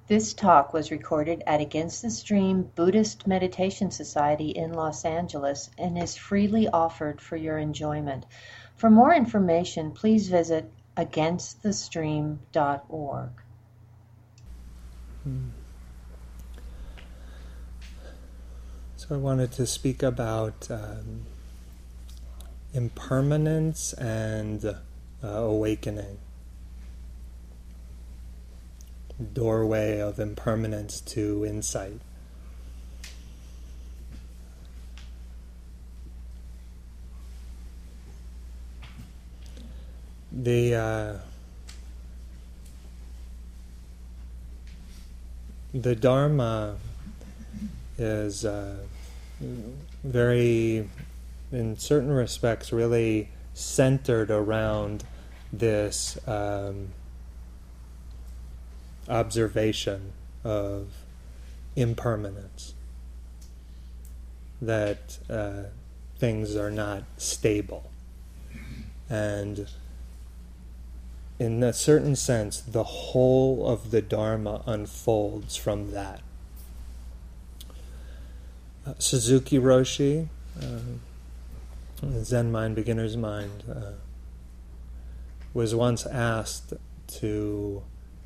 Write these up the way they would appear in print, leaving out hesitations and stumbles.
This talk was recorded at Against the Stream Buddhist Meditation Society in Los Angeles and is freely offered for your enjoyment. For more information, please visit againstthestream.org. So I wanted to speak about impermanence and awakening. Doorway of impermanence to insight. The Dharma is very, in certain respects, really centered around this observation of impermanence, that things are not stable. And in a certain sense, the whole of the Dharma unfolds from that. Suzuki Roshi, Zen Mind, Beginner's Mind, was once asked to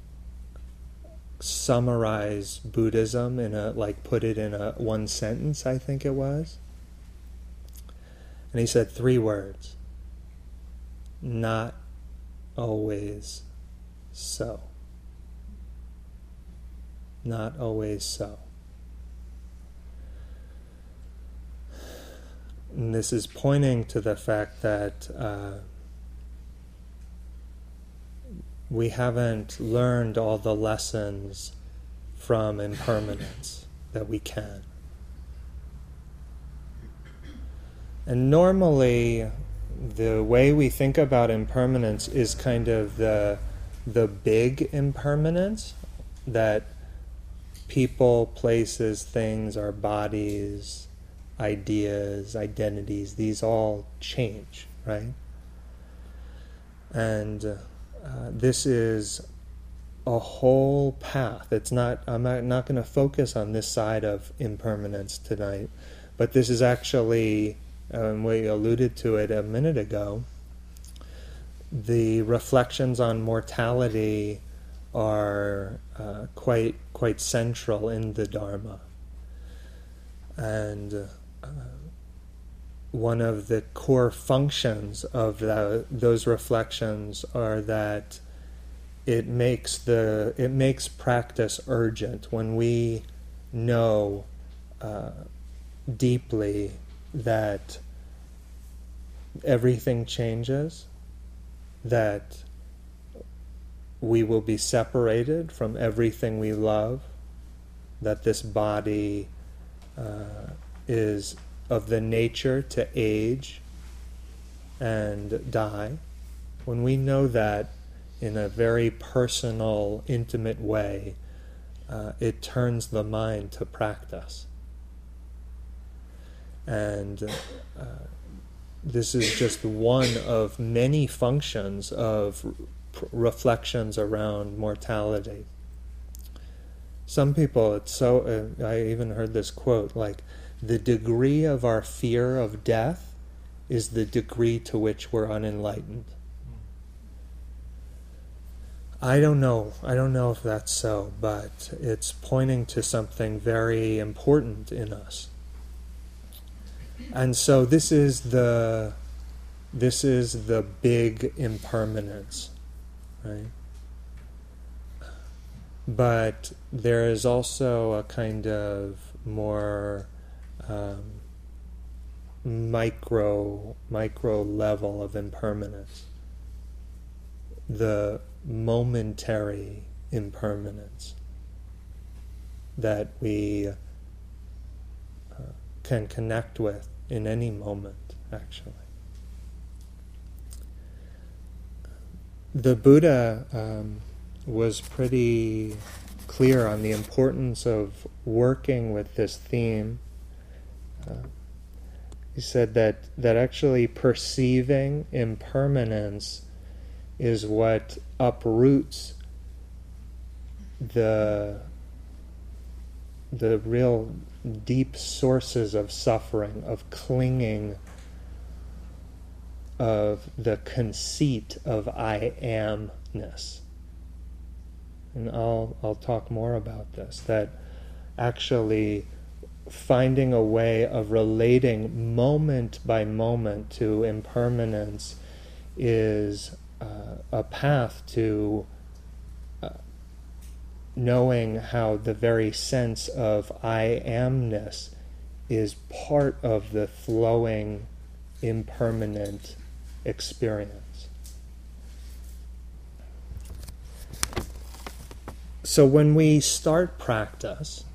summarize Buddhism put it in one sentence, I think it was. And he said 3 words: not always so. Not always so. And this is pointing to the fact that we haven't learned all the lessons from impermanence that we can. And normally, the way we think about impermanence is kind of the big impermanence, that people, places, things, our bodies, ideas, identities, these all change, right? And this is a whole path. I'm not going to focus on this side of impermanence tonight, but this is actually, we alluded to it a minute ago, the reflections on mortality are quite central in the Dharma. And one of the core functions of those reflections are that it makes practice urgent. When we know deeply that everything changes, that we will be separated from everything we love, that this body is of the nature to age and die. When we know that in a very personal, intimate way, it turns the mind to practice. And this is just one of many functions of reflections around mortality. Some people, I even heard this quote, like, the degree of our fear of death is the degree to which we're unenlightened. I don't know if that's so, but it's pointing to something very important in us. And so this is the big impermanence, right? But there is also a kind of more micro level of impermanence, the momentary impermanence that we can connect with in any moment, actually. The Buddha was pretty clear on the importance of working with this theme. He said that actually perceiving impermanence is what uproots the the real deep sources of suffering, of clinging, of the conceit of I amness. And I'll talk more about this, that actually finding a way of relating moment by moment to impermanence is a path to knowing how the very sense of I amness is part of the flowing, impermanent experience. So when we start practice,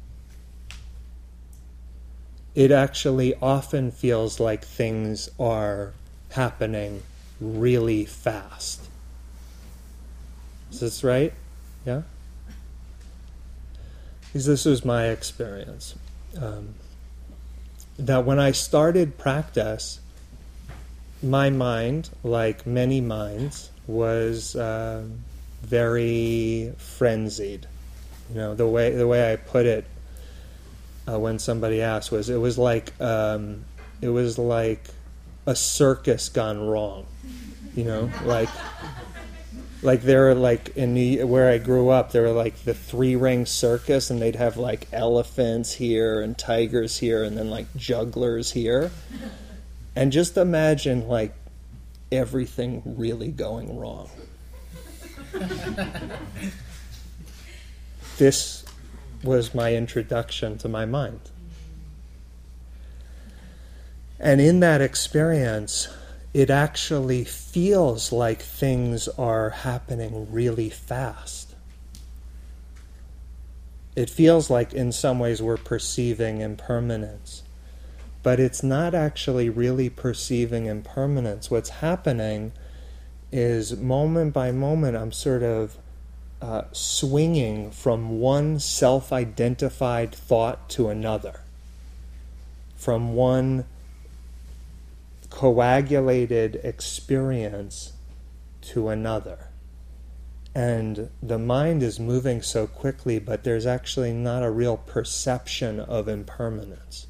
it actually often feels like things are happening really fast. Is this right? Yeah? Because this was my experience. That when I started practice, my mind, like many minds, was very frenzied. You know, the way I put it when somebody asked was it was like a circus gone wrong. You know, like there were like where I grew up, there were like the 3-ring circus, and they'd have like elephants here and tigers here, and then like jugglers here. And just imagine like everything really going wrong. This was my introduction to my mind. And in that experience, it actually feels like things are happening really fast. It feels like in some ways we're perceiving impermanence. But it's not actually really perceiving impermanence. What's happening is moment by moment I'm sort of swinging from one self-identified thought to another, from one coagulated experience to another. And the mind is moving so quickly, but there's actually not a real perception of impermanence.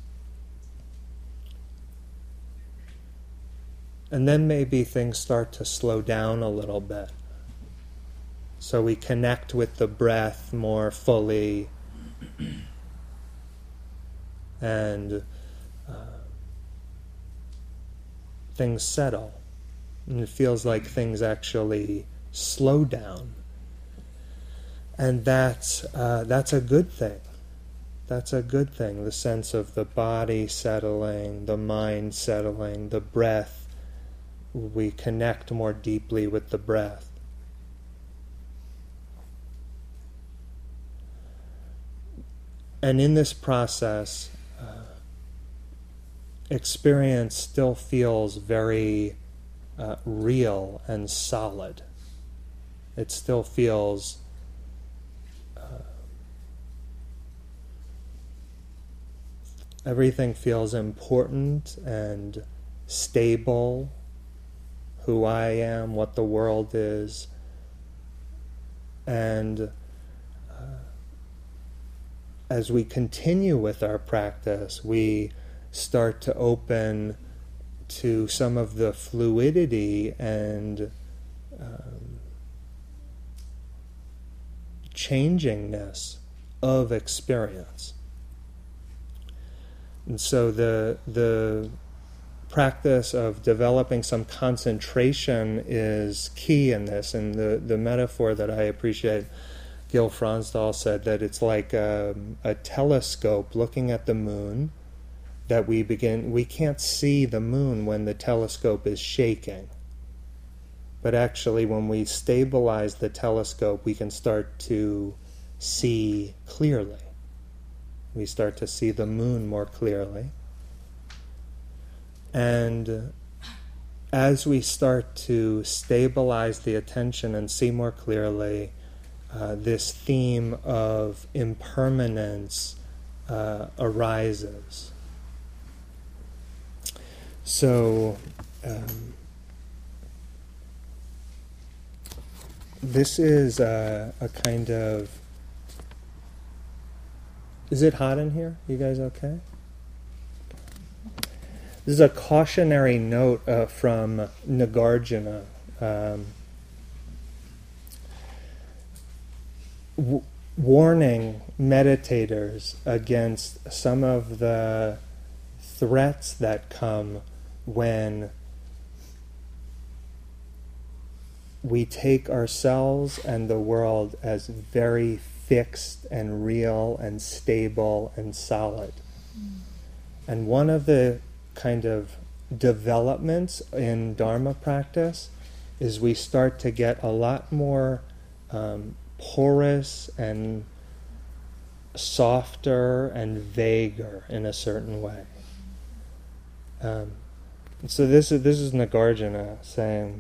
And then maybe things start to slow down a little bit. So we connect with the breath more fully, and things settle. And it feels like things actually slow down. And that's a good thing. That's a good thing. The sense of the body settling, the mind settling, the breath. We connect more deeply with the breath. And in this process, experience still feels very real and solid. It still feels everything feels important and stable. Who I am, what the world is, and as we continue with our practice, we start to open to some of the fluidity and changingness of experience. And so the practice of developing some concentration is key in this. And the metaphor that I appreciate, Gil Fronsdal said that it's like a telescope looking at the moon, that we can't see the moon when the telescope is shaking. But actually when we stabilize the telescope, we can start to see clearly. We start to see the moon more clearly. And as we start to stabilize the attention and see more clearly, this theme of impermanence arises. So this is a kind of Is it hot in here? You guys okay? This is a cautionary note from Nagarjuna. Warning meditators against some of the threats that come when we take ourselves and the world as very fixed and real and stable and solid. And one of the kind of developments in Dharma practice is we start to get a lot more porous and softer and vaguer in a certain way. So this is Nagarjuna saying,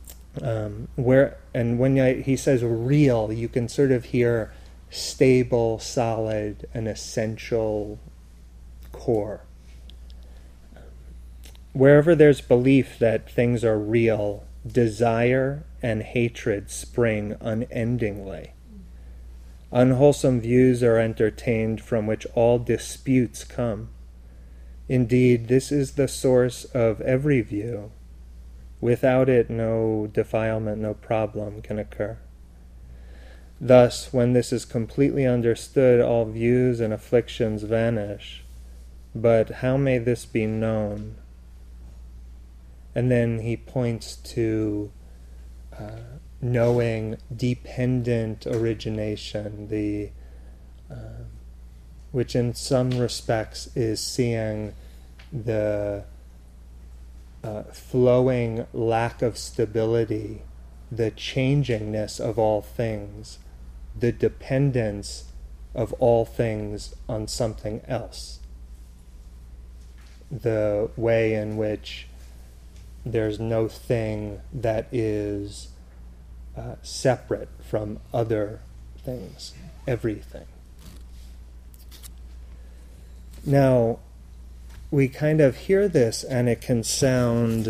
when he says real, you can sort of hear stable, solid, an essential core. Wherever there's belief that things are real, desire and hatred spring unendingly. Unwholesome views are entertained from which all disputes come. Indeed, this is the source of every view. Without it, no defilement, no problem can occur. Thus, when this is completely understood, all views and afflictions vanish. But how may this be known? And then he points to knowing dependent origination, which in some respects is seeing the flowing lack of stability, the changingness of all things, the dependence of all things on something else, the way in which there's no thing that is separate from other things, everything. Now, we kind of hear this and it can sound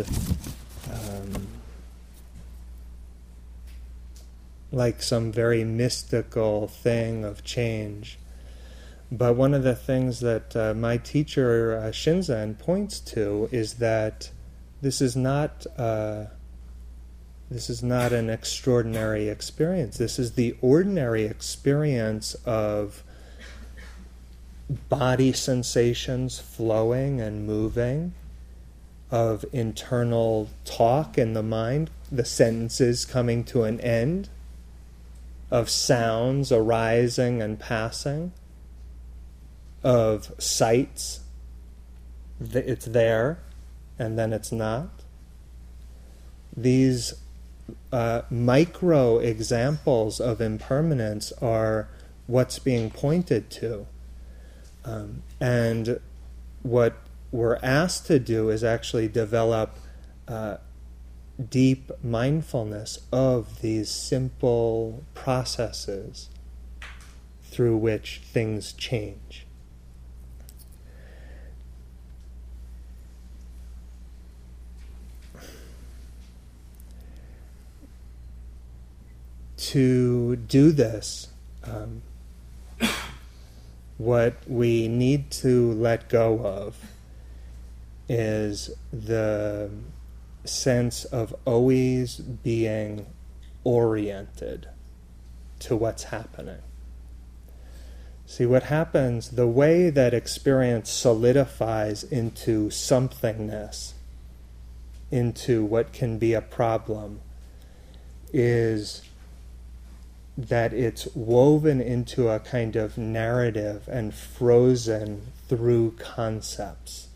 like some very mystical thing of change. But one of the things that my teacher Shinzen points to is that this is not an extraordinary experience. This is the ordinary experience of body sensations flowing and moving, of internal talk in the mind, the sentences coming to an end, of sounds arising and passing, of sights, it's there and then it's not. These micro examples of impermanence are what's being pointed to. And what we're asked to do is actually develop deep mindfulness of these simple processes through which things change. To do this, what we need to let go of is the sense of always being oriented to what's happening. See, what happens, the way that experience solidifies into somethingness, into what can be a problem, is that it's woven into a kind of narrative and frozen through concepts.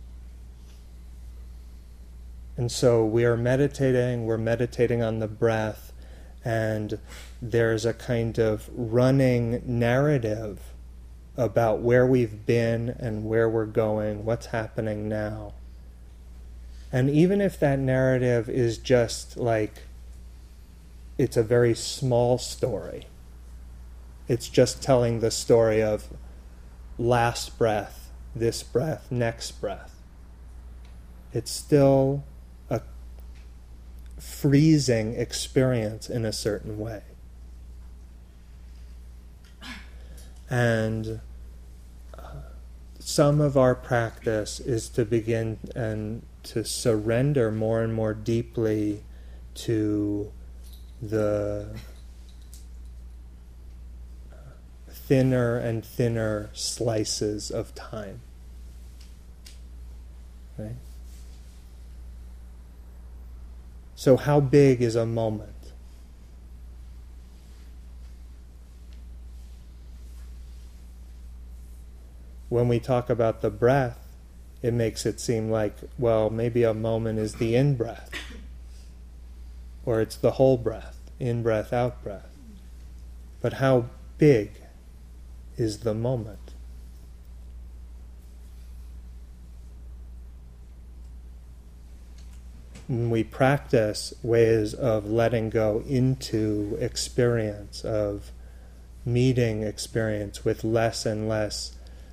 And so we're meditating on the breath, and there's a kind of running narrative about where we've been and where we're going, what's happening now. And even if that narrative is just like, it's a very small story. It's just telling the story of last breath, this breath, next breath. It's still a freezing experience in a certain way. And some of our practice is to begin and to surrender more and more deeply to the thinner and thinner slices of time. Right? So how big is a moment? When we talk about the breath, it makes it seem like, well, maybe a moment is the in-breath, or it's the whole breath, in-breath, out-breath. But how big is the moment? When we practice ways of letting go into experience, of meeting experience with less and less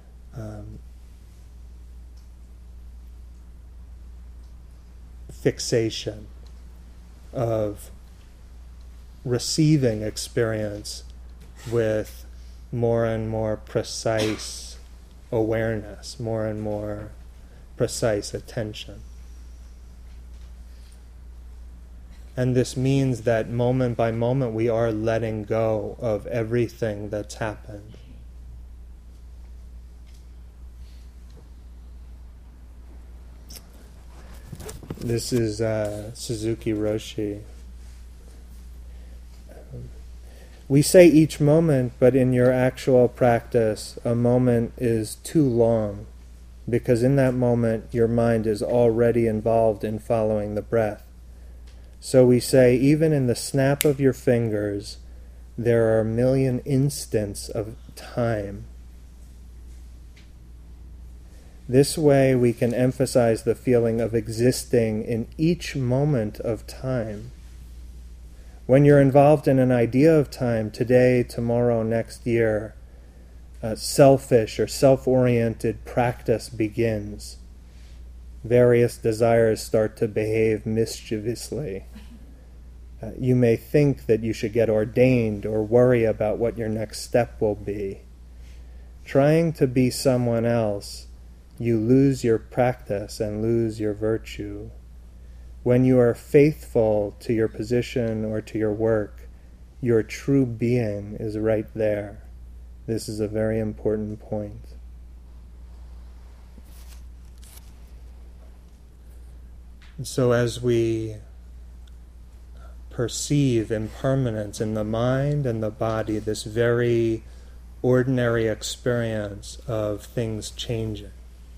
fixation, of receiving experience with more and more precise awareness, more and more precise attention. And this means that moment by moment we are letting go of everything that's happened. This is Suzuki Roshi. We say each moment, but in your actual practice, a moment is too long, because in that moment your mind is already involved in following the breath. So we say, even in the snap of your fingers, there are a million instants of time. This way we can emphasize the feeling of existing in each moment of time. When you're involved in an idea of time, today, tomorrow, next year, selfish or self-oriented practice begins. Various desires start to behave mischievously. You may think that you should get ordained or worry about what your next step will be. Trying to be someone else, you lose your practice and lose your virtue. When you are faithful to your position or to your work, your true being is right there. This is a very important point. So as we perceive impermanence in the mind and the body, this very ordinary experience of things changing,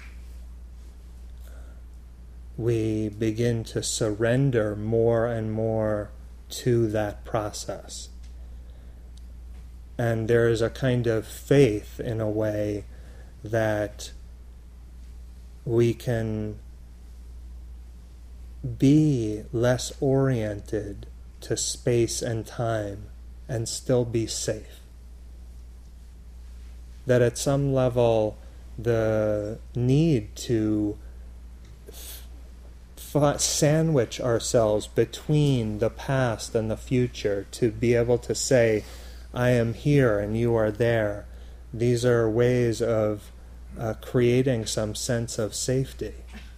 we begin to surrender more and more to that process. And there is a kind of faith, in a way, that we can be less oriented to space and time and still be safe. That at some level, the need to sandwich ourselves between the past and the future, to be able to say, I am here and you are there. These are ways of creating some sense of safety.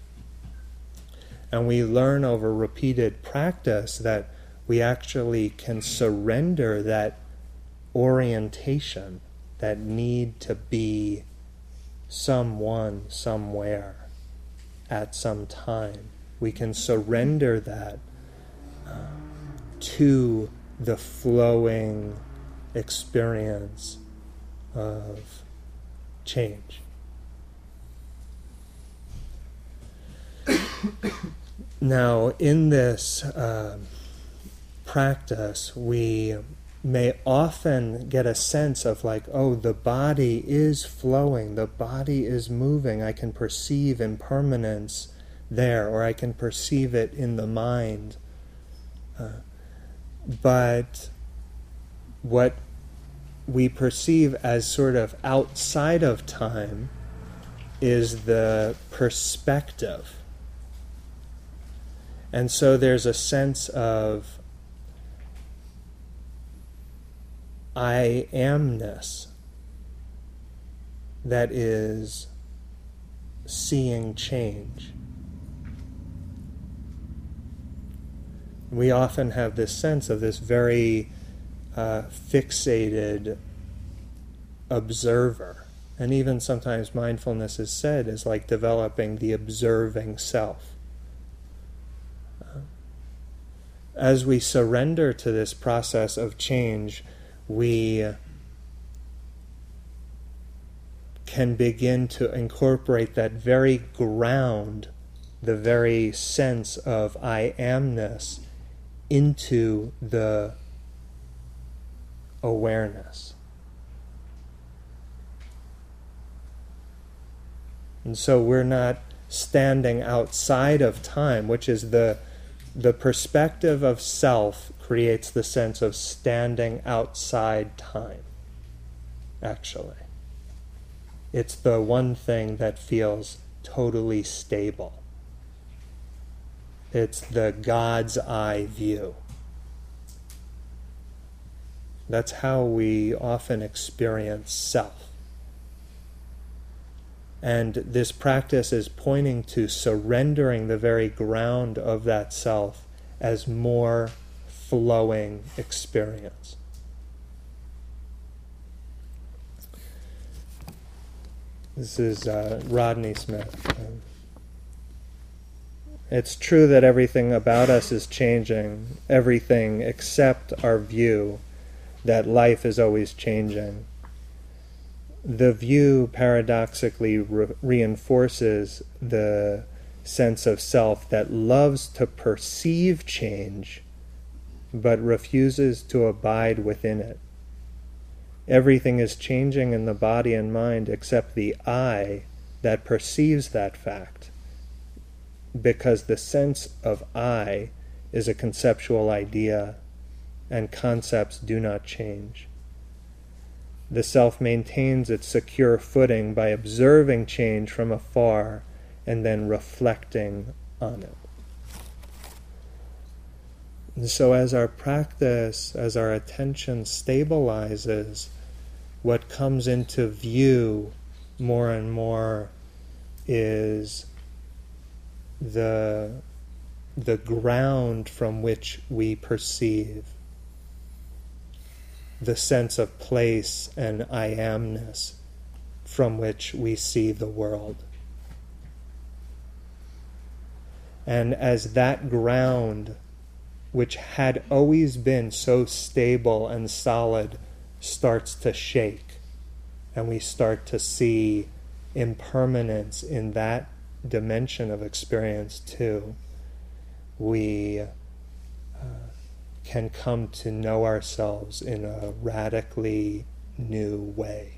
And we learn over repeated practice that we actually can surrender that orientation, that need to be someone, somewhere, at some time. We can surrender that to the flowing experience of change. Now, in this practice, we may often get a sense of like, oh, the body is flowing, the body is moving, I can perceive impermanence there, or I can perceive it in the mind. But what we perceive as sort of outside of time is the perspective. And so there's a sense of I amness that is seeing change. We often have this sense of this very fixated observer. And even sometimes mindfulness is said as like developing the observing self. As we surrender to this process of change, we can begin to incorporate that very ground, the very sense of I amness, into the awareness. And so we're not standing outside of time, which is the perspective of self creates the sense of standing outside time, actually. It's the one thing that feels totally stable. It's the God's eye view. That's how we often experience self. And this practice is pointing to surrendering the very ground of that self as more flowing experience. This is Rodney Smith. It's true that everything about us is changing, everything except our view that life is always changing. The view paradoxically reinforces the sense of self that loves to perceive change but refuses to abide within it. Everything is changing in the body and mind except the I that perceives that fact, because the sense of I is a conceptual idea and concepts do not change. The self maintains its secure footing by observing change from afar and then reflecting on it. And so as our practice, as our attention stabilizes, what comes into view more and more is the ground from which we perceive, the sense of place and I amness from which we see the world. And as that ground, which had always been so stable and solid, starts to shake, and we start to see impermanence in that dimension of experience too, we can come to know ourselves in a radically new way.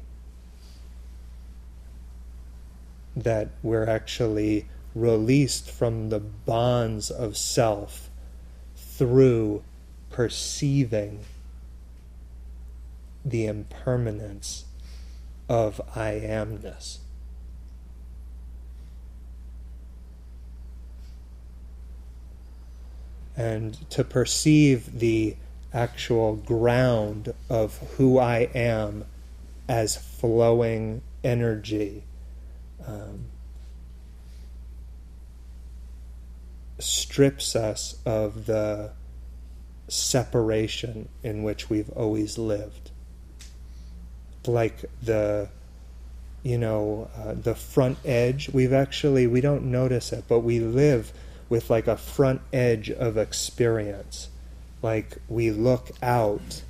That we're actually released from the bonds of self through perceiving the impermanence of I amness. And to perceive the actual ground of who I am as flowing energy strips us of the separation in which we've always lived. Like the front edge, we don't notice it, but we live with like a front edge of experience. Like we look out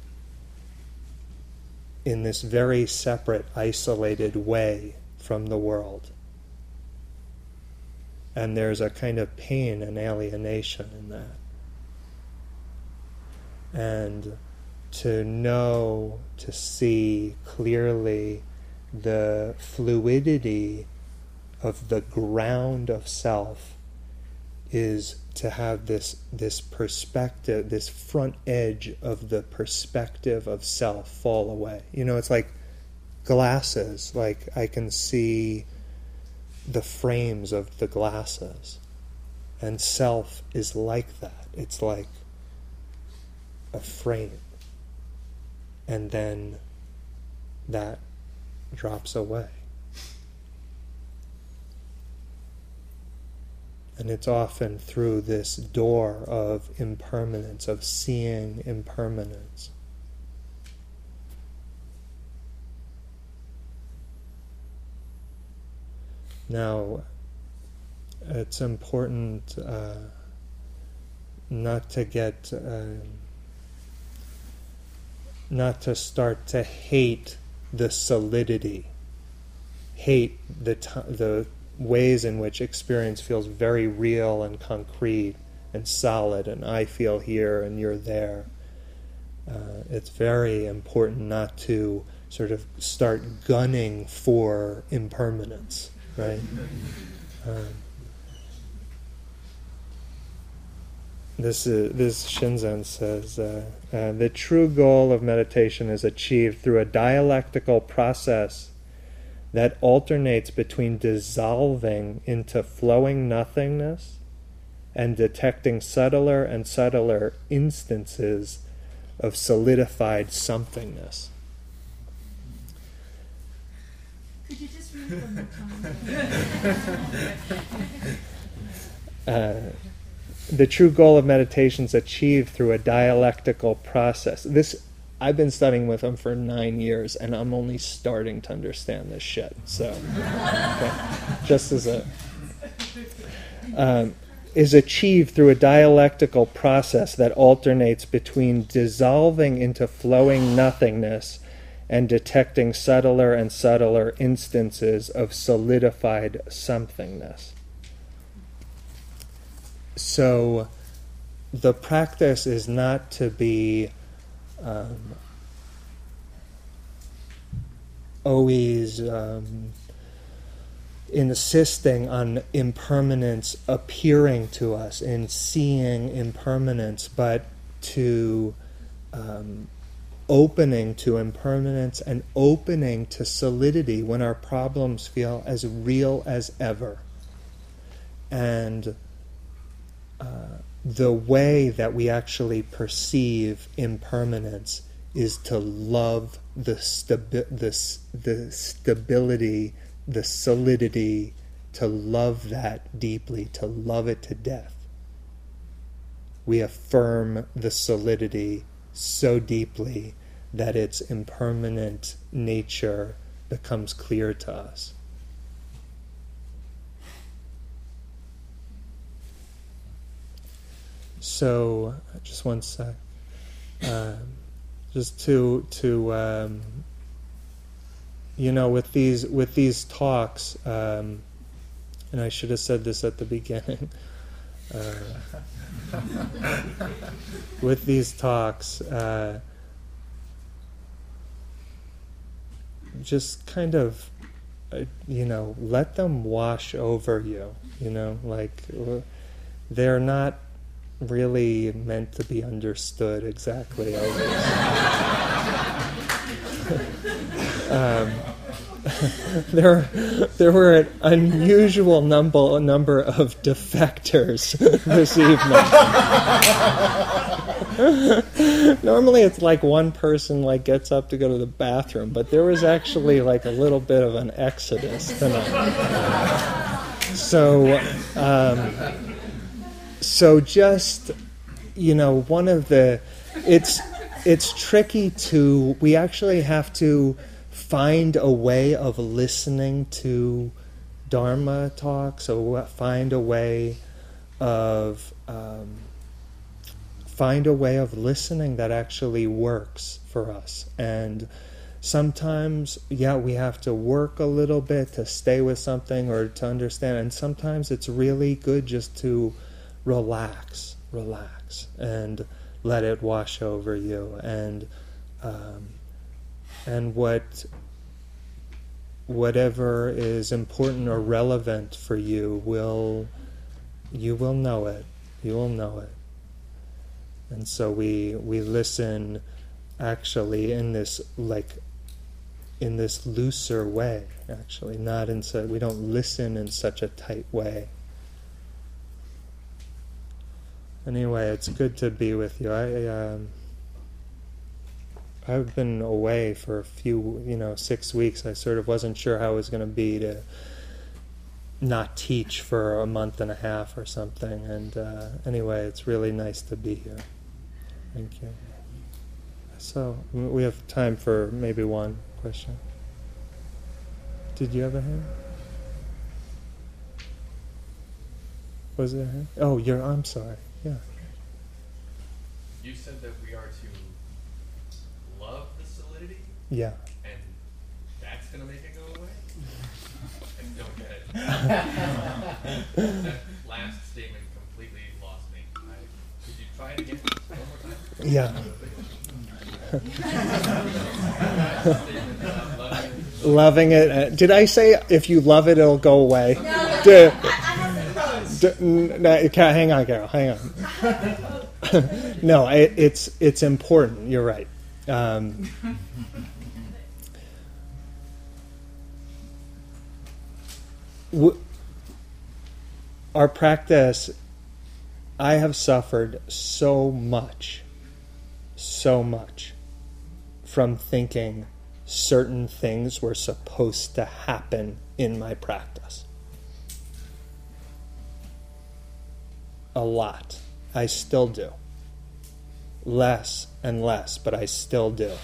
in this very separate, isolated way from the world. And there's a kind of pain and alienation in that. And to know, to see clearly the fluidity of the ground of self is to have this perspective, this front edge of the perspective of self fall away. It's like glasses. Like I can see the frames of the glasses. And self is like that. It's like a frame. And then that drops away. And it's often through this door of impermanence, of seeing impermanence. Now, it's important not to start to hate the solidity, hate the ways in which experience feels very real and concrete and solid, and I feel here and you're there. It's very important not to sort of start gunning for impermanence, right? This Shinzen says, the true goal of meditation is achieved through a dialectical process that alternates between dissolving into flowing nothingness and detecting subtler and subtler instances of solidified somethingness. Could you just read from the time? The true goal of meditation is achieved through a dialectical process. This, I've been studying with him for 9 years, and I'm only starting to understand this shit. So, okay. Just as a is achieved through a dialectical process that alternates between dissolving into flowing nothingness and detecting subtler and subtler instances of solidified somethingness. So the practice is not to be always insisting on impermanence appearing to us and seeing impermanence, but to opening to impermanence and opening to solidity when our problems feel as real as ever. And the way that we actually perceive impermanence is to love the stability, the solidity, to love that deeply, to love it to death. We affirm the solidity so deeply that its impermanent nature becomes clear to us. So, just one sec. Just to with these talks, and I should have said this at the beginning. With these talks, just kind of, let them wash over you. They're not really meant to be understood exactly always. There were an unusual number of defectors this evening. Normally it's like one person gets up to go to the bathroom, but there was actually a little bit of an exodus tonight. So just, one of the, it's tricky to, we actually have to find a way of listening to Dharma talks, or find a way of listening that actually works for us. And sometimes, we have to work a little bit to stay with something or to understand, and sometimes it's really good just to relax, and let it wash over you, and whatever is important or relevant for you you will know it. And so we listen actually in this looser way, actually, not in we don't listen in such a tight way. Anyway, it's good to be with you. I've been away for a few, 6 weeks. I sort of wasn't sure how it was going to be to not teach for a month and a half or something. And anyway, it's really nice to be here. Thank you. So we have time for maybe one question. Did you have a hand? Was there a hand? Oh, I'm sorry. Yeah. You said that we are to love the solidity? Yeah. And that's going to make it go away? I don't get it. That last statement completely lost me. Could you try it again one more time? Yeah. Loving it. Did I say if you love it, it'll go away? No, I haven't closed. Hang on, Carol. Hang on. No, it's important. You're right. Our practice, I have suffered so much from thinking certain things were supposed to happen in my practice. A lot. I still do. Less and less, but I still do.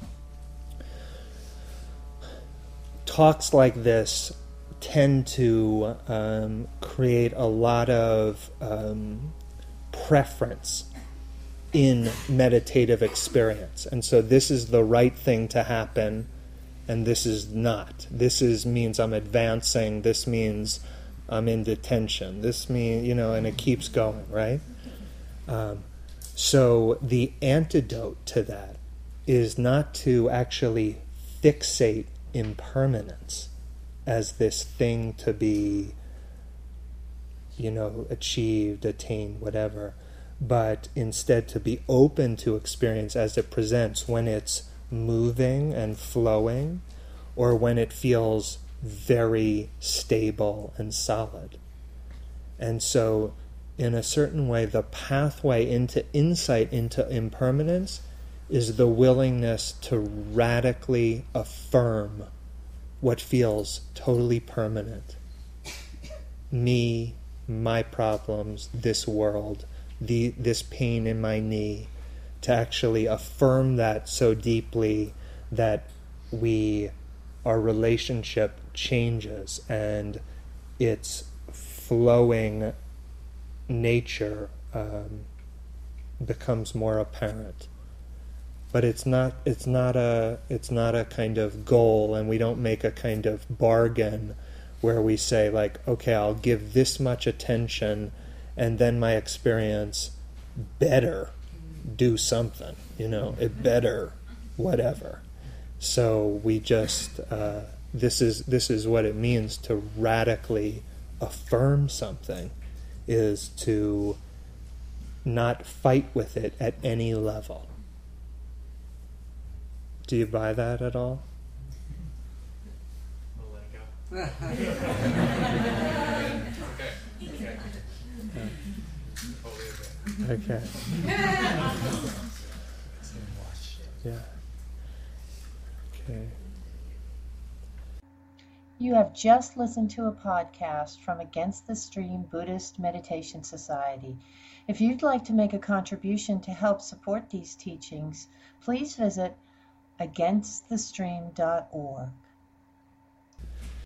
Talks like this tend to create a lot of preference in meditative experience. And so this is the right thing to happen, and this is not. Means I'm advancing. This means I'm in detention. This means, and it keeps going, right? So the antidote to that is not to actually fixate impermanence as this thing to be, achieved, attained, whatever, but instead to be open to experience as it presents when it's moving and flowing, or when it feels very stable and solid. And so, in a certain way, the pathway into insight into impermanence is the willingness to radically affirm what feels totally permanent. Me, my problems, this world, this pain in my knee, to actually affirm that so deeply that our relationship changes and its flowing nature becomes more apparent. But it's not a kind of goal, and we don't make a kind of bargain where we say, like, okay, I'll give this much attention and then my experience better do something, it better whatever. So we just this is what it means to radically affirm something, is to not fight with it at any level. Do you buy that at all? We'll let it go. Okay. Okay. Yeah. Okay. You have just listened to a podcast from Against the Stream Buddhist Meditation Society. If you'd like to make a contribution to help support these teachings, please visit againstthestream.org.